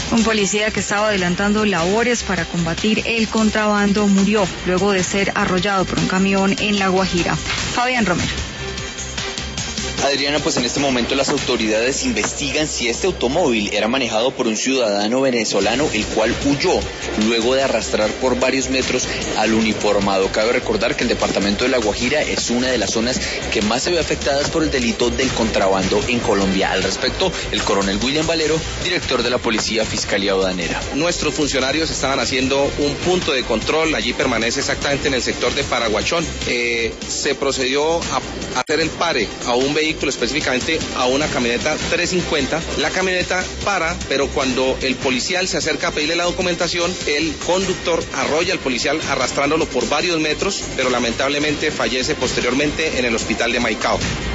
Un policía que estaba adelantando labores para combatir el contrabando murió luego de ser arrollado por un camión en La Guajira. Fabián Romero. Adriana, pues en este momento las autoridades investigan si este automóvil era manejado por un ciudadano venezolano, el cual huyó luego de arrastrar por varios metros al uniformado. Cabe recordar que el departamento de La Guajira es una de las zonas que más se ve afectadas por el delito del contrabando en Colombia. Al respecto, el coronel William Valero, director de la Policía Fiscalía Aduanera. Nuestros funcionarios estaban haciendo un punto de control, allí permanece exactamente en el sector de Paraguachón. Se procedió a hacer el pare a un vehículo, específicamente a una camioneta 350. La camioneta para, pero cuando el policial se acerca a pedirle la documentación, el conductor arrolla al policial arrastrándolo por varios metros, pero lamentablemente fallece posteriormente en el hospital de Maicao.